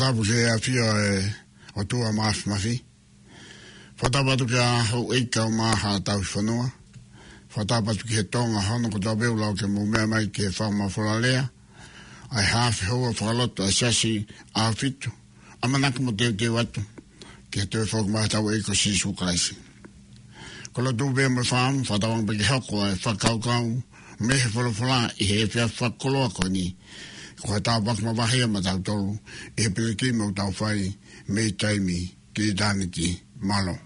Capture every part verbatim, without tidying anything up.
Whatapu ke a fia e o tua maaf mafi. Whatapatu ke a hau eika o maha tau whanua. Whatapatu ke he tonga hono ko tau beu lau ke mo mea mai ke whauma whalalea. Ai hawhi hoa whakaloto a sasi a fitu. Amanaka mo teo teo atu. Ke he tue whok maha tau eiko sisu kraisi. Kola tu bea mo whaam, whatawang peke hoko ai whakaukau. Mehe whalawhala i he whia whakoloa ko ni. Ko tau bak ma wahia ma tau tolu. I he piliki mo tau whai me taimi ki tāniti malo.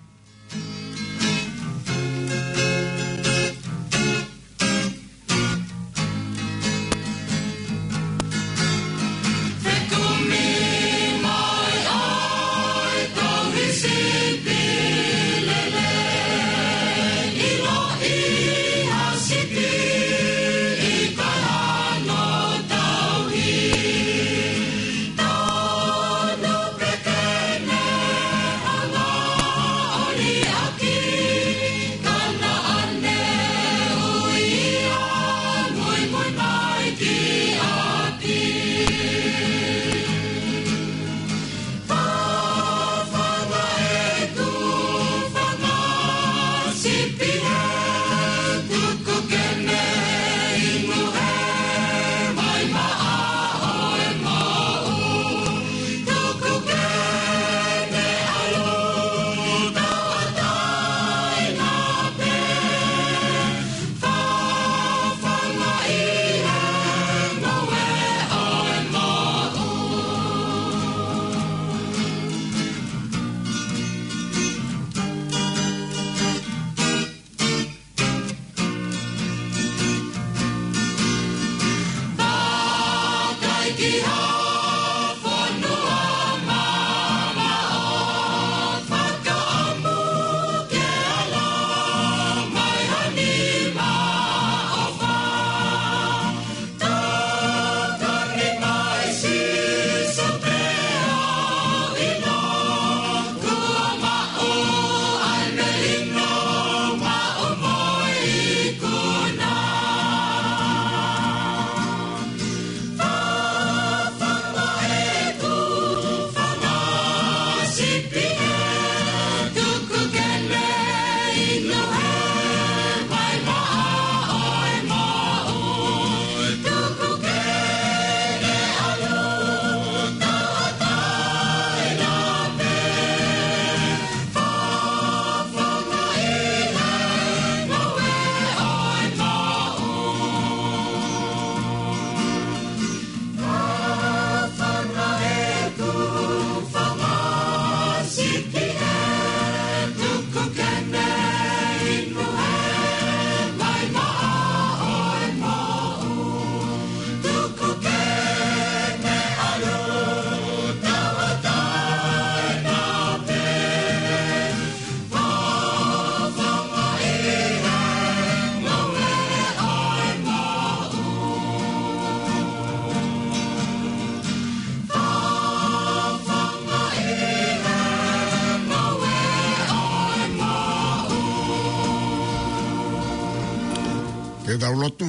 Ke tau lotu,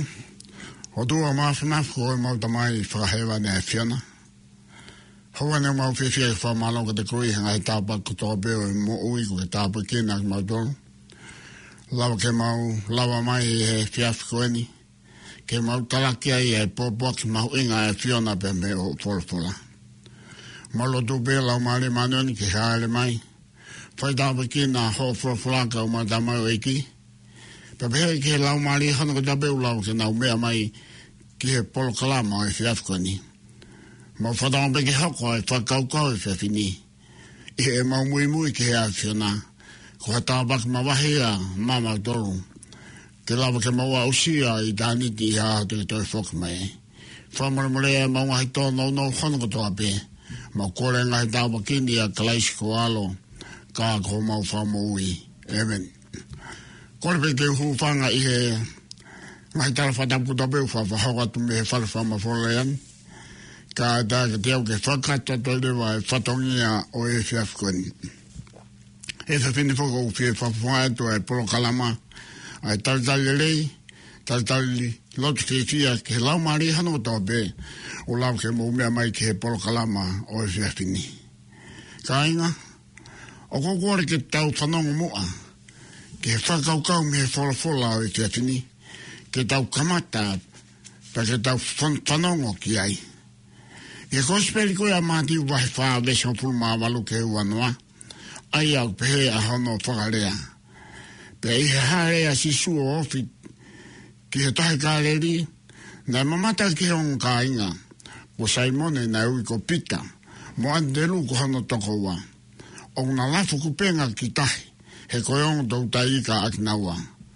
o tua maafinafu ko e mau tamai whakahewa ne e whiana. Haua ne mau whiwhia e whamalo ka te kui hanga he tāpa ko tō peo e mo ui ko ke tāpa kina ki mau tolu. Lawa ke mau lawa mai e he whiafi ko eni. Ke mau talakia i e pōpua ki mau inga e whiana pe me o wholawhola. Mau lotu peo lau maare manuani ke haere mai. Whai tāpa kina ho wholawholaka o mau tamai o eki. Papehe ke lau maari hana ko tapeu lau ke nau mea mai ki he polo kalama o e whiafkoni. Mau whatama pe ke hoko e whakaukau e whiawhini. I e mau mui mui ke he awhiona. Ko hata bak ma wahea mama tolu. Ke lawa ke maua usia i tāniti i haa te toi whok mai. Whamare molea mau ngahi tō nau nau hana ko toa pe. Mau kore ngahi tāwa kini a kalaisi ko alo. Ka ko mau whamui. Amen. Kore pe te huwhanga i he ngahi tala whatapu topeu whawhahawa tu me he whalawhama wholoean. Ka tā ka te au ke whakata to lewa e whatongia o e whiafkoni. E whawhini whaka u whie whawhunga atu e polo kalama. Ai tautale lei, tal tali lotu fia ke lau mari hano to be o lau ke mo me mai ke polo kalama o e fini kainga o ko ko ke tau whanongo mua ke whakau kau me fola fola o e fini ke tau kamata pa ke tau whanongo ki ai e kospeli ko ya mati wahi wha vesho pulma walu ke uanoa ai au pehe a hono whakarea pe i he harea si suo ofi ki he tahi kāleri na mamata ki hong ka inga ko saimone na ui ko pita mo andelu ko hono toko wa o na lafu kupenga ki tahi he koyong tau tai ka ak nawa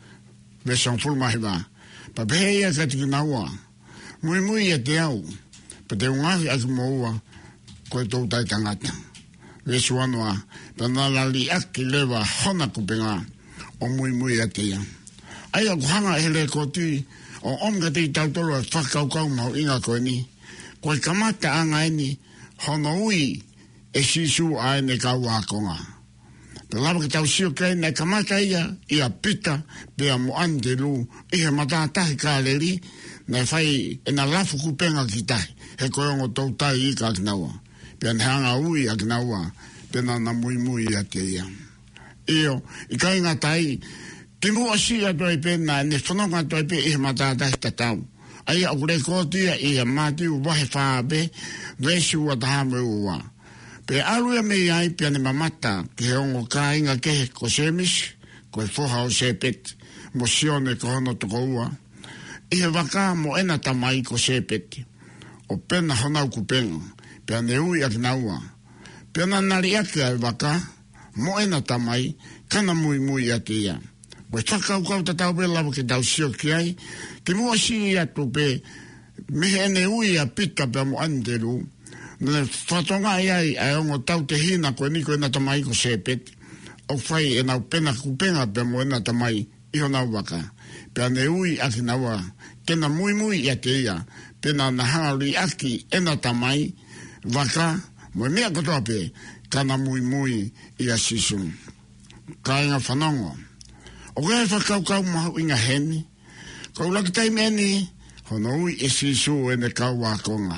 vesho pulma hiwa pa pehe ia kati ki nawa mui mui e te au pa te ungahi aki moua koe tau tai tangata Vesu anua, tana lali aki lewa hona kupenga o mui mui atea. Ai a kuhanga hele koti o omga te tautolo e whakaukau mau inga koe ni. Koe kamata anga eni hono ui e sisu a ene kau akonga. Pe lava ki tau sio kei nei kamata ia, ia pita, pea mo ande lu, ihe matatahi kāleri, nei whai ena lafu kupenga ki tahi, he koe ongo tau tai i ka kinaua. Pea hanga ui a kinaua, pena na mui mui a te ia. Io, i kai ngā tai, ki mua si a toi pena, ne whanonga toi pe ihe matatahi tatau. Ai a kure kōtia i a mati u wahe whaabe, vesu a tahame ua. Pe alua me ai pia ne mamata, ki he ongo ka inga kehe ko semis, ko e foha o sepet, mo sione ko hono toko ua. I he waka mo ena tamai ko sepet, o pena honau kupenga, pia ne ui a kinaua. Pia na nari ake ai waka, mo ena tamai, kana mui mui a te ia. Koe whakau kau tatau pe lawa ke tau sio ki ai, ki mua si atu pe, mehe ene ui a pita pe mo anderu, ne whatonga ai ai, ai ongo tau te hina koe niko ena tamai ko sepet, o whai ena pena kupenga pe mo ena tamai, iho nau waka. Pia ne ui a kinaua, kena mui mui a te ia, pena na hangali aki ena tamai, waka, mo mea kotoa pe, kana mui mui i a sisu. Kainga whanongo. O kaya whakaukau mahu inga heni, kau laki taimeni, hono ui e sisu e ne kau wakonga.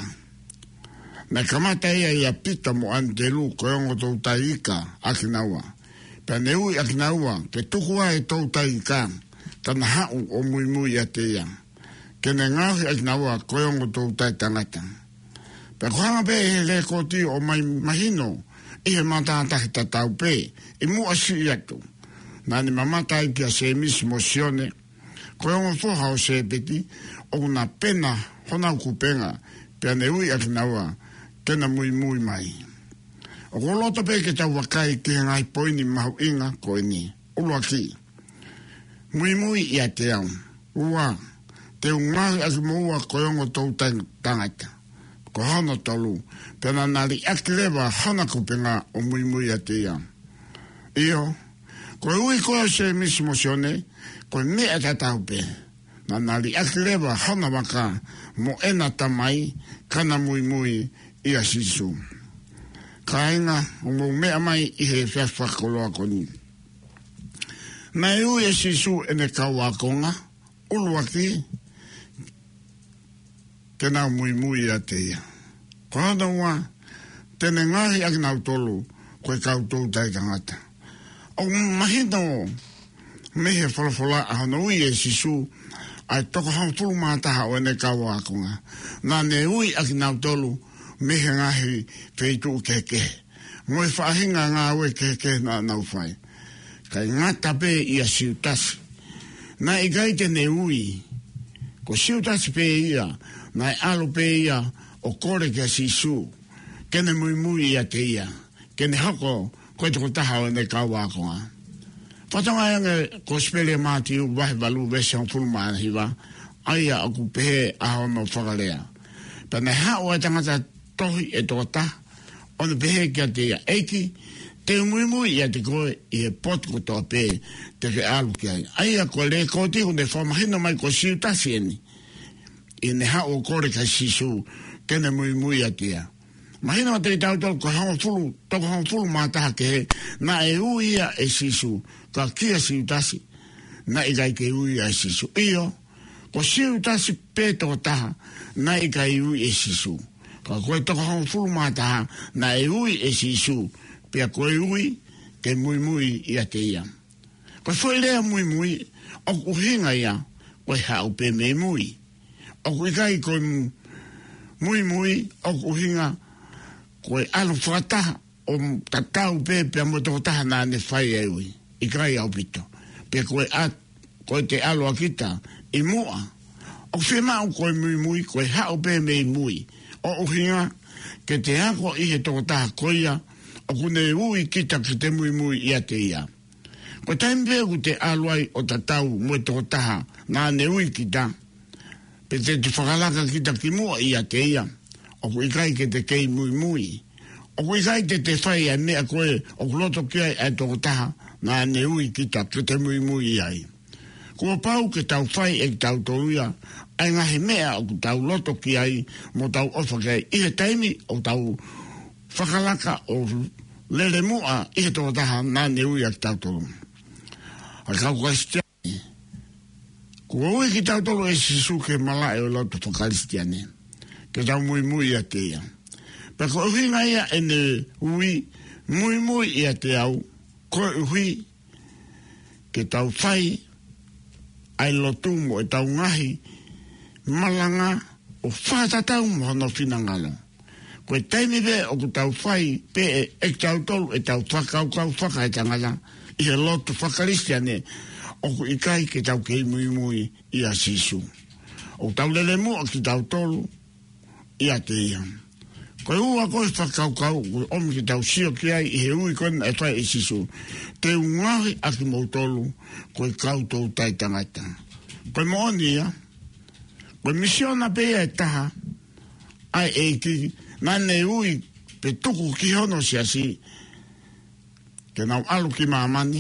Na kamata ia i a pita mo andelu koyongo tau taika akinaua. Pea ne ui akinaua, ke tukua e tau taika, tana hau o mui mui a te ia. Kene ngahi akinaua koyongo tau tai tangata. Pea kuhanga pe e le koti o mai mahino, i he matatahi tatau pe, i mua si atu. Nani mamata i kia se misi mosione, koyongo foha o se peti, o una pena honau kupenga, pea ne ui akinaua, tena mui mui mai. O kolota pe ke tau wakai ki ngai poini mahu inga koe ni, ulua ki. Mui mui i a te au, ua, te ungahi aki moua koyongo tau tangata. Ko hana tolu, pena nari akilewa hana kupenga o mui mui a te ia. Iyo, ko ui koe se misi mosione, ko mea tatau pe. Na nari akilewa hana waka mo ena tamai kana mui mui i a sisu. Kainga, o mo mea mai i he whiawhakoloa koni. Nai ui e sisu ene kauakonga, ulua ki, tena mui mui a te ia. Ko hana ua, tene ngahi aki nau tolu, koe kautou tai tangata. O mahino, mehe whalafola a hana ui e sisu, ai toko hau tulu mātaha o ene kauakonga. Nā ne ui aki nau tolu, mehe ngahi feitu keke. Moe whaahinga ngā ue keke na nau whai. Kai ngata pe i a siutasi. Nā i gai tene ui, ko siutasi pe ia, nā i alo pe ia, o kore kia sisu, kene mui mui i a te ia, kene hoko, koe toko taha o ne kauakonga. Whatonga yange, ko spele māti u wahi walu wese on fulma hiwa, aia aku pehe aho no whakalea. Pane hao e tangata tohi e toko ta, o ne pehe kia te ia eiki, te mui mui i a te koe i e potko toa pe, te ke alu kia. Aia ko le koti ko ne whamahino mai ko siutasi eni, i ne hao kore kai sisu, kene mui mui a tia. Mahina te tau tau ko hao fulu, toko hao fulu mātaha ke he, na e uia e sisu, ka kia siutasi, na i gai ke uia e sisu. Iyo, Ko siu tasi pēto taha, na i ka iui e sisu. Ka koe toko hong fulu mātaha, na e ui e sisu, pia koe ui, ke mui mui ia te ia. Ko foi lea mui mui, o kuhinga ia, koe hau pe me mui. O kuikai koe mui mui, o kuhinga, koe alo whakataha, o tatau pe pia mo toko taha nā ne whai e ui. I kai au pito. Pia koe at, koe te alo akita, i mua. O whemau koe mui mui, koe hau pe me mui. O uhinga, ke te hako i he toko taha koia, o kune ui kita ki te mui mui ia te ia. Ko taimpe ku te aluai o tatau mo toko taha, nā ne ui kita, pe te te whakalaka kita ki mua ia te ia, o ku ikai ke te kei mui mui. O ku ikai te te whai a mea koe, o ku loto kia e toko taha, nā ne ui kita ki te mui mui iai. Kua pau ke tau whai e tau toruia, ai ngahe mea o ku tau loto ki ai, mo tau ofa kei i he taimi o tau whakalaka o lele mua i he toko taha nā ne ui a ki tau toru. Ai kau kristiani. Kua ui ki tau toru e sisu ke mala e o loto whakaristiani. Ke tau mui mui a te ia. Pe ko uhinga ia e ne ui mui mui i a te au, ko uhi ke tau whai ai lotu mo e tau ngahi malanga o whātatau mo hono whinangalo. Koe taimi be o ku tau whai pe e e tau tolu e tau whakaukau whakaetangala i he lotu whakaristiane o ku ikai ke tau kei mui mui i a sisu. O tau lele mua ki tau tolu i a te ia. Koe ua koe whakaukau koe omi ki tau sio ki ai i he ui kona e whai e sisu. Te ungahi aki mou tolu koe kautou tai tangata. Koe mooni ia. Koe misiona pea e taha ai e ki nane ui pe tuku ki hono si asi ke nau alu ki maamani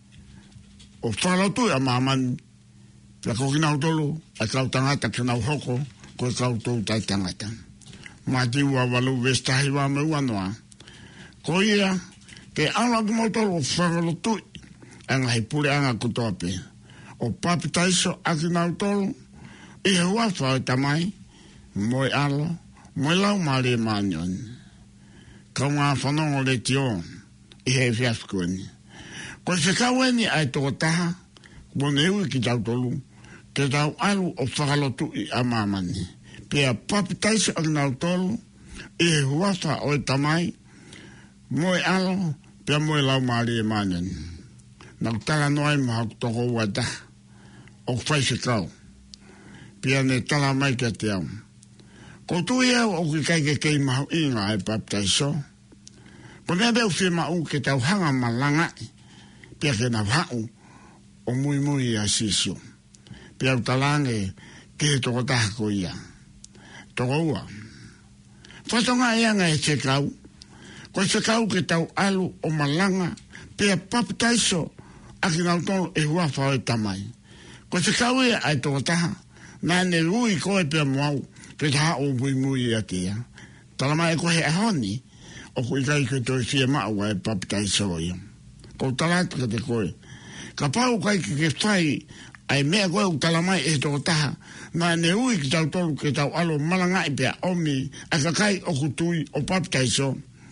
o whalautu a maamani pia koki nau tolu a kau tangata ke nau hoko koe kautou tai tangata. Mati ua walu vestahi wa me ua noa. Ko ia ke ala ki mau tolu o whalautu anga he pule anga kutoa pe. O papi taiso aki nau tolu i he uafa o tamai moe alo moe lau maare maanion. Kau ngā whanongo le tio i he fiaskuani. Ko se kaueni ai toko taha mone ui ki tau tolu te tau alu o whakalotu i a mamani. Pea papi taiso aki nau tolu i he uafa o tamai moe alo pea moe lau maare maanion. Nau tala noai maha toko ua taha o whaise kau. Pia ne tala mai ka te au. Ko tui au o ki kai ke kei mahu inga e baptaiso. Ko mea beu whia mau ke tau hanga malanga pia ke na hau o mui mui a sisio. Pia au talange ke he toko taha ko ia. Toko ua. Whatonga ianga e te kau. Ko te kau ke tau alu o malanga pia baptaiso a ki ngau tonu e huafa o e tamai. Ko te kau ia ai toko taha. Nā ne rui koe pia moau, pe taha o mui mui a tia. Talama e koe e honi, o ko ikai ke toi fia maua e papitai soia. Ko talata ka te koe. Ka pau kai ke ke whai, ai mea koe u talamai e toko taha, nā ne rui ki tau tolu ke tau alo malangai pia omi, a ka kai o kutui o papitai so,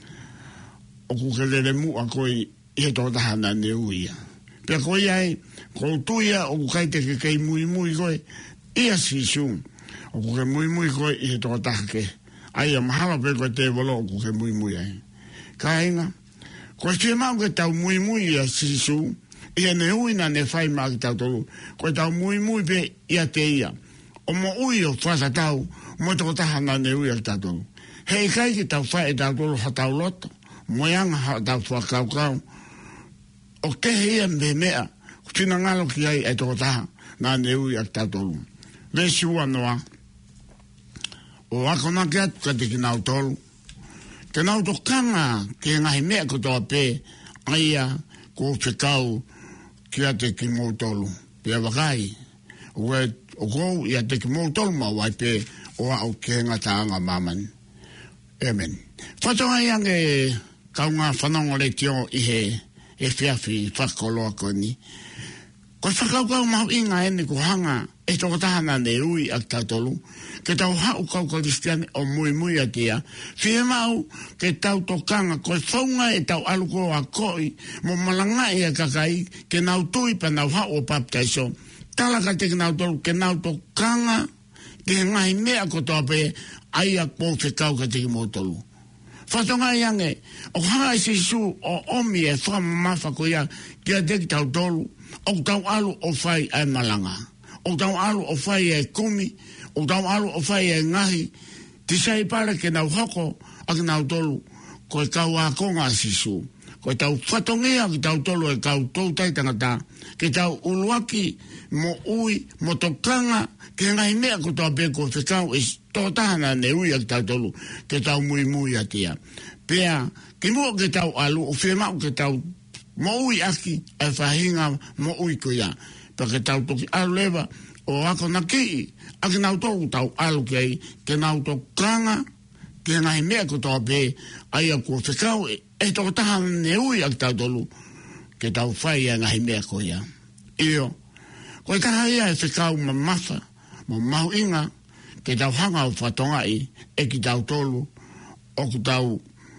o ku ke lele mu a koe i toko taha nā ne rui ia. Pia koe ai, ko tuia o ku kai te ke kei mui mui koe, ia sisu, o kuke mui mui koe i he toko taha ke. Ai a mahala pe koe te walo o kuke mui mui ai. Ka inga, koe tia mau ke tau mui mui ia sisu, ia ne hui na ne whai maa ki tau tolu, koe tau mui mui pe ia te ia. O mo ui o whasa tau, mo toko taha na ne hui a ki tau tolu. Hei kai ki tau whai e tau tolu ha tau loto, mo yanga ha tau whakau kau. O kehe ia mbe mea, whina ngalo ki ai e toko taha na ne hui a ki tau tolu. Vesi ua noa, o akona ki atu ka te ki nau tolu. Ke nau to kanga ki ngahi mea kutoa pe, aia ko whikau ki ate ki mou tolu. Pea wakai, o kou i ate ki mou tolu ma wai pe, o au ke ngataanga mamani. Amen. Whatonga iange kaunga whanongo le tio i he, e whiawhi whakoloa koni. Ko whakaukau mahu inga ene ko hanga, e toko tahana ne ui ak tautolu, ke tau hau kau kristiane o mui mui atia, fie mau ke tau tokanga koe whaunga e tau aluko a koi, mo malanga e a kakai, ke nau tui pa nau hau o baptaiso, talaka te ke nau tolu, ke nau tokanga, ke ngai mea ko toa pe, ai a po ke kau ka te ki mo tolu. Whatonga iange, o hanga e sisu o omi e whamamafa ko ia, ki a te ki tau tolu, o tau alu o whai ai malanga. O tau alu o whai e kumi, o tau alu o whai e ngahi, ti sai pare ke nau hoko, a ke nau tolu, ko e kau a konga sisu. Ko e tau whatongia ki tau tolu e kau tau tai tangata, ke tau uluaki, mo ui, mo tokanga, ke ngai mea ko tau peko whekau, e tō tahana ne ui a ki tau tolu, ke tau mui mui atia. Pea, ke mua ke tau alu, o whemau ke tau mo ui aki, e whahinga mo ui ko ia. Pa ke tau toki alu lewa, o ako na ki, a ke nau tolu tau alu kei, ke nau tokanga, ke ngai mea ko tau pe, ai a ko whekau, e tō tahana ne ui a ki tau tolu, ke tau whai a ngai mea ko ia. Iyo, ko e kaha ia e whekau ma mawha, mo mahu inga, ke tau hanga o whatonga i, e ki tau tolu, o ku tau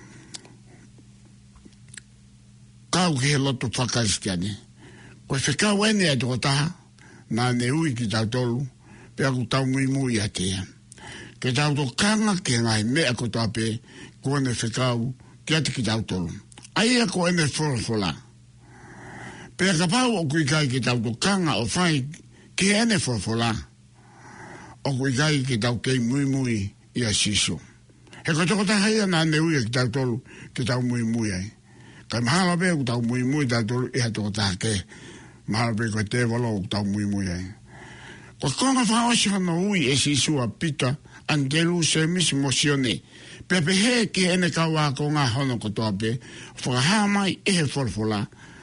kau ki he loto whakaristiane. Ko e whekau ene e toko taha, nā ne ui ki tau tolu, pe aku tau mui mui a tea. Ke tau to kanga ke ngai mea ko tau pe, ko ene whekau, ki ati ki tau tolu. Aia ko ene wholofola. Pe ka pau o kui kai ki tau to kanga o whai, ki ene wholofola. O kui kai ki tau kei mui mui i a siso. He ko toko taha ia nā ne ui ki tau tolu, ki tau mui mui ai. Kai mahala pe ku tau mui mui tau tolu, iha toko taha ke. Mahala pe koe te walo ku tau mui mui ai. Ko konga whaosi hana ui e siso a pita, antelu se misi mosione. Pepe he ki ene kaua ko ngā hono ko toa pe, whakaha mai e he wholofola.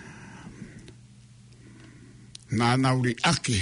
Nā nauri aki,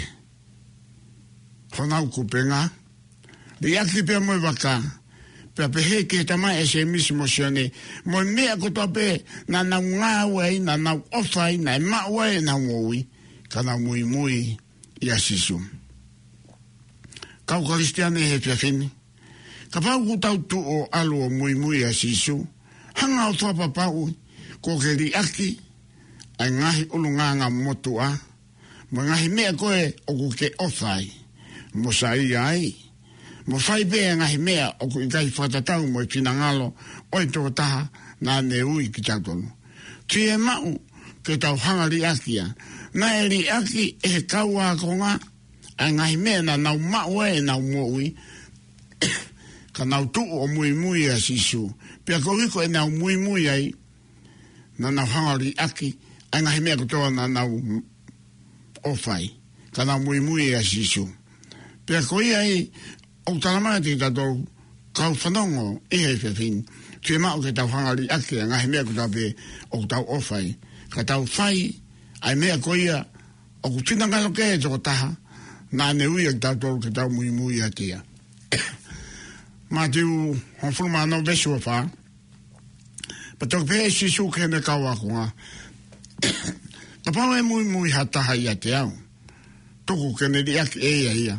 honau kupenga, li aki pe moi waka, pe pe he ke tamai e se misi mosione, mo mea ko toa pe, na nau ngā wei, na nau ofai, na e maa wei, na ngoi, ka nau mui mui i a sisu. Kau kristiane he pia fini, ka pau ku tau tu o alu o mui mui a sisu, hanga o toa pau, ko ke li aki, ai ngahi ulu nganga motua, mo ngahi mea koe o ku ke ofai, mo sai ai, mo fai pea ngahi mea o ku ikai whatatau mo i pinangalo, oi toko taha nā ne ui ki tau tonu. Ti e mau ke tau hanga li akia, nā e li aki e he kaua ko ngā, ai ngahi mea na nau mau e nau mo ui, ka nau tu o mui mui a sisu, pia ko hiko e nau mui mui ai, na nau hanga li aki, ai ngahi mea ko toa na nau ofai, ka nau mui mui a sisu. Pea ko ia i, o talamai te tatou kau whanongo i hei whiawhin, te mao ke tau hangari ake, ngahi mea ko tau pe o tau ofai, ka tau whai, ai mea ko ia, o ku tinangalo ke e toko taha, nā ne ui ak tau tolu ke tau mui mui a tia. Mā tiu, hon whuluma anō vesu a wha, pa tau pe e sisu ke ne kau ako ngā, ka pau e mui mui hataha i a te au, tuku ke ne di ake e ia ia.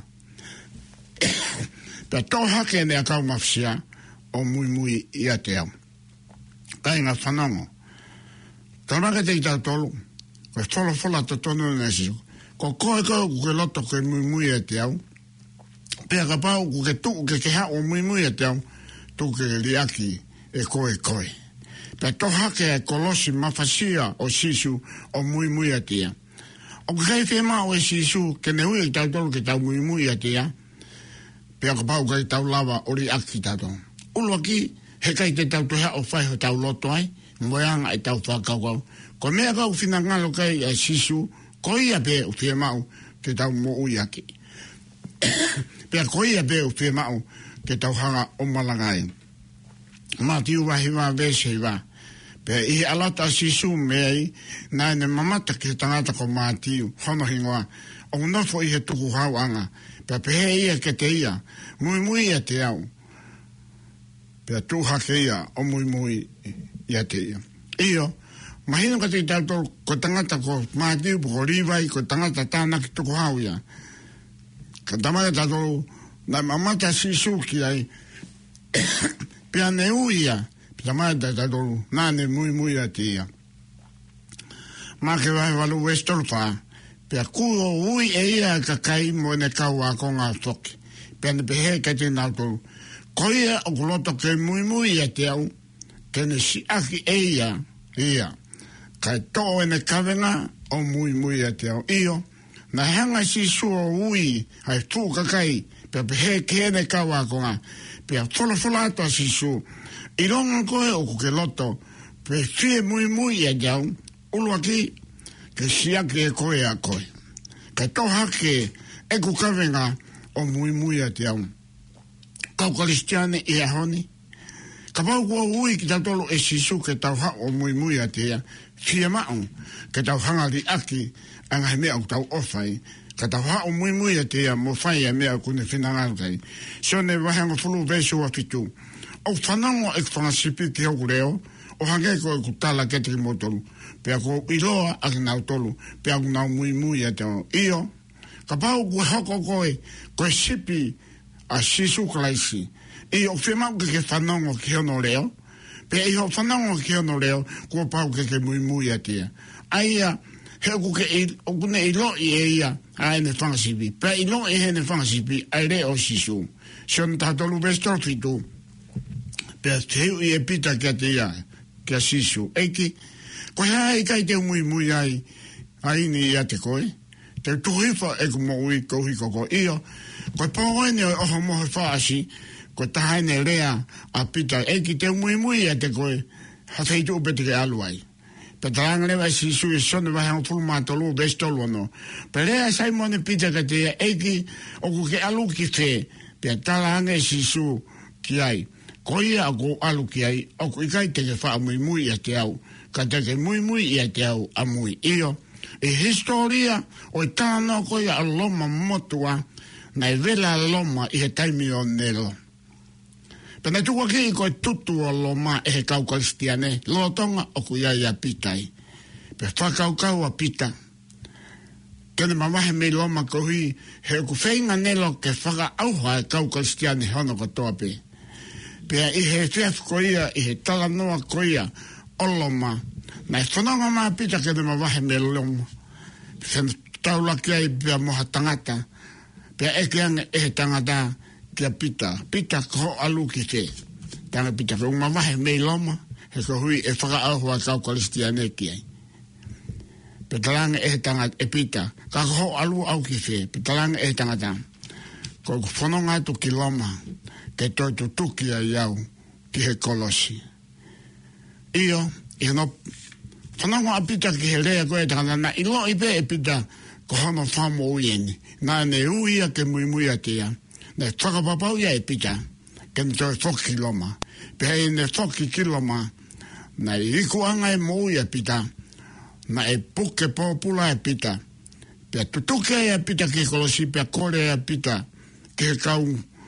Pea tō hake ne a kau mawhisia o mui mui i a te au. Kai ngā whanongo. Taraka te i tau tolu, koe whola whola to tonu na sisu. Ko koe koe ku ke loto koe mui mui i a te au. Pea ka pau ku ke tuku ke ke ha o mui mui i a te au, tuku ke liaki e koe koe. Pea tō hake e kolosi mawhisia o sisu o mui mui a te au. O ke kai whema o e sisu ke ne hui i tau tolu ke tau mui mui a te au. Pea ka pau kai tau lava ori aki tato. Ulo aki, he kai te tau tuha o whai ho tau loto ai, moeanga e tau whakaukau. Ko mea kau whina ngalo kai e sisu, ko ia pe o whia mau ke tau mo ui aki. Pea ko ia pe o whia mau ke tau hanga o malangai. Mā tiu wahi wā vese wā. Pea i alata sisu mea i, nai ne mamata ke tangata ko mā tiu, hono hingoa, o nofo i he tuku hau anga. Pea pehe ia ke te ia, mui mui ia te au. Pea tūhake ia, o mui mui ia te ia. Iyo, mahino ka te tauto ko tangata ko mātiu, ko riwai, ko tangata tāna ki tuku hau ia. ka tamai tātou na mamata sisu ki ai pia ne uia tamai tātou nane mui mui a tia ma ke vai valu westolfa pia kuo ui e ia ka kai mo ne kaua konga toki pia ne pehe ka te nātou koia o kuloto ke mui mui a te au ke ne si aki e ia ia kai tō e ne kawenga o mui mui a te au iyo na hanga si sua ui ai tū kakai pia pehe ke ne kaua konga pia fola fola ato si su i ronga koe o kuke loto pe fie mui mui a te au ulua ki ke siaki e koe a koe kai tō hake e ku kawenga o mui mui a te au kau kalistiane i a honi ka pau kua ui ki tau tolu e sisu ke tau ha o mui mui a te ia fia mao ke tau hanga di aki anga he mea o tau ofai ka tau ha o mui mui a te ia mo fai a mea kune whinangarukai so ne wahanga fulu vesu a fitu o whanango e whangasipi ki hoku reo o hange ko e ku tala ketiki mo tolu pea ko iloa a ki nau tolu pea ku nau mui mui a te o iyo ka pau kua hoko koe koe sipi a sisu kalaisi i o whimau ke ke whanongo ki hono reo pea i ho whanongo ki hono reo kua pau ke ke mui mui a tia aia he ku ke o kune i lo i e ia a ene whangasipi pea i lo i hene whangasipi ai reo sisu sion tātolu vestorfitu pea te hu i e pita kia te ia kia sisu eiki koe hai kai te mui mui ai ai ni ia te koe te tuhifa e ku mo ui kohi koko iyo koe pōoene o oho moho whaasi koe tahaine rea a pita eki te mui mui a te koe hateitu upe te ke aluai pe taranga lewa si sui sone wahe o fulu mātolu bestolu ano pe rea sai mone pita ka te eki o ku ke alu ki te pe taranga si su ki ai koe a ko alu ki ai o ku ikai te ke wha mui mui a te au ka te ke mui mui a te au a mui iyo e historia o i tāna koe a loma motua na e vela loma i he taimi o nero. Pena tukua ki i koe tutu o loma e he kau kalistiane, loa tonga o kuia i a pitai. Pe whakau kau a pita. Kene mawahe me loma kohi he ku whainga nelo ke whaka auha e kau kalistiane hono katoa pe. Pea i he whiaf koia i he tala noa koia o loma na e whanonga maa pita kene mawahe me loma. Pena taula kia i pia moha tangata pea eke ane e he tangata kia pita. Pita ko alu ki te. Tanga pita ko uma wahe mei loma. He ko hui e whaka auhua kau kalistiane ki ai. Petalanga e he tangata e pita. Ka ko alu au ki te. Petalanga e he tangata. Ko whanonga atu ki loma. Ke toi tu tuki a iau ki he kolosi. Iyo, i no whanonga a pita ki he rea koe tangata. Na ilo i pe e pita ko hono whamo uieni. Nā ne uia ke mui mui a tia. Ne whakapapau ia e pita. Ke ne toi whoki loma. Pea e ne whoki ki loma. Na i ikuanga e mo ui a pita. Na e puke pōpula e pita. Pea tutuke e a pita ke kolosi. Pea kore e a pita. Ke kau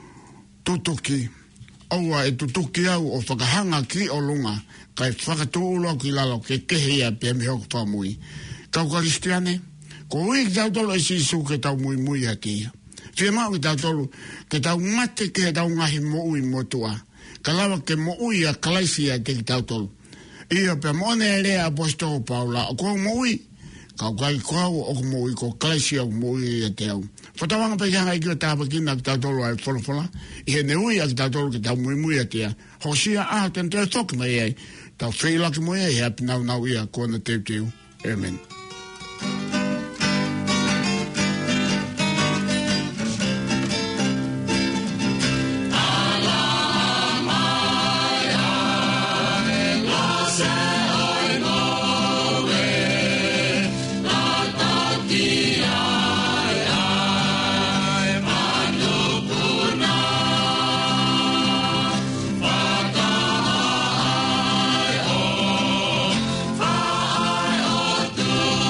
tutuki. Aua e tutuki au o whakahanga ki o lunga. Kai whakatuulo ki lalo ke kehia pea mihoku whamui. Kau kalistiane. Ko ui ki tau tolu e sisu ke tau mui mui a tia. Whia mau ki tau tolu ke tau mate ke tau ngahi mo ui motua. Ka lawa ke mo ui a kalaisi a te ki tau tolu. Ia pe mone e rea apostolo Paula. O ko mo ui. Kau kai kau o ko mo ui ko kalaisi a mo ui a te au. Whatawanga pe hanga i ki o tāpa kina ki tau tolu ai whola whola. I he ne ui a ki tau tolu ke tau mui mui a tia. Hosia a ten te toki mai ai. Tau whilaki mo ai hea pinau nau ia kona teu teu. Amen. Do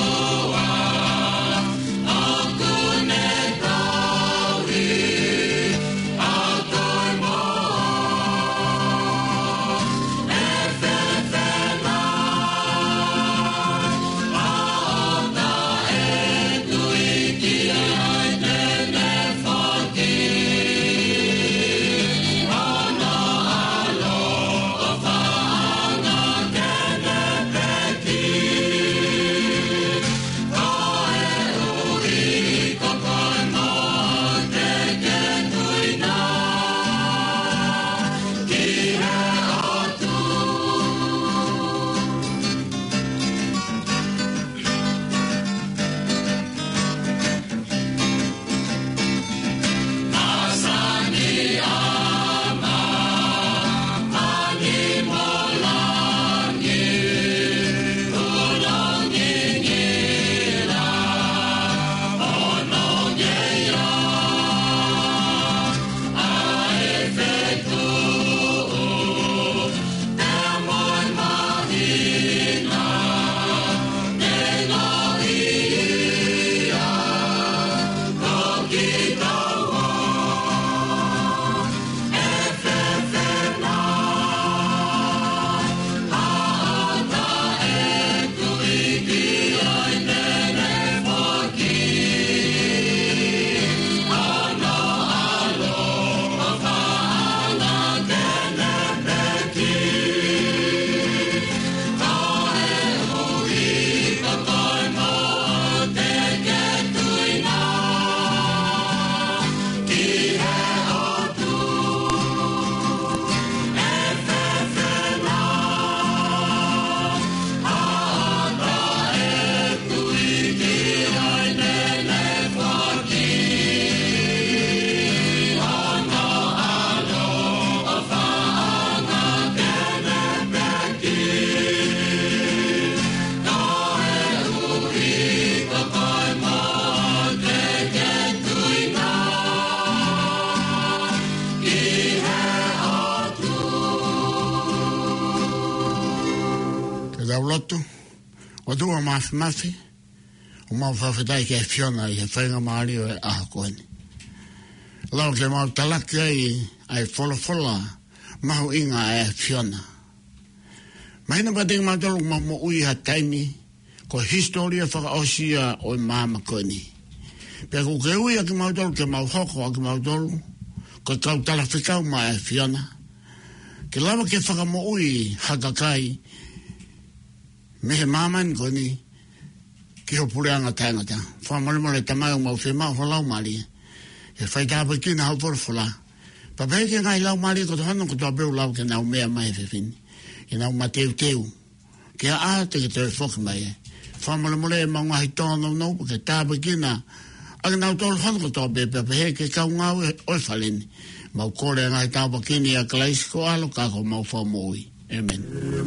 lotu, o tua mafi mafi, o mau whawhetai ke Fiona i he whainga maari o e aha koeni. Lau ke mau talaki ai ai fola fola, mahu inga e Fiona. Mahina patinga mau tolu mau mo ui ha taimi, ko historia whakaosia o i mama koeni. Pea ku ke ui a ki mau tolu ke mau hoko a ki mau tolu, ko kau tala whikau ma e Fiona. Ke lawa ke whakamo ui hakakai, mehe maman koeni, ki ho pureanga tangata. Whamarimole tamai o mau whemau ho lau mali. E whaitapa kina hau porfola. Pa peke ngai lau mali ko tohano ko toa peu lau ke nau mea mai whiwhini. E nau ma teu teu. Ke a a te ke te whoki mai e. Whamarimole e mau ngahi tono no, ke tapa kina. Ake nau tolu hano ko toa pe pe he ke kau ngau e oi whaleni. Mau kore ngai tapa kini a kalaisi ko alo kako mau whamo ui. Amen.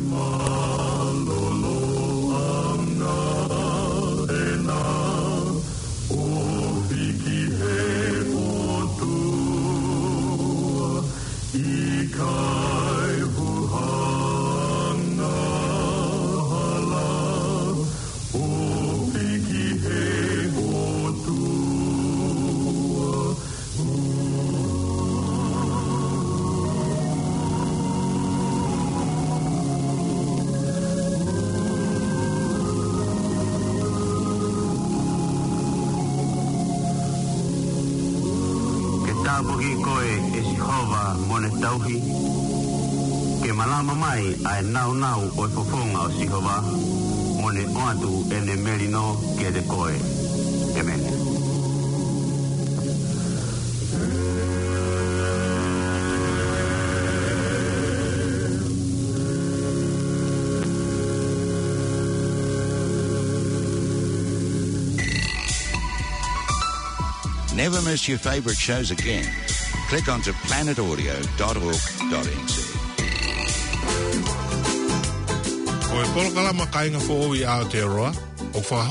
Tapuki koe e Sihova mone tauhi. Ke malama mai ai nau nau o fofonga o Sihova mone oatu ene melino ke de koe. Amen. Never miss your favourite shows again. Click onto planet audio dot org dot n z. O e polo kalama kainga fo owi Aotearoa, o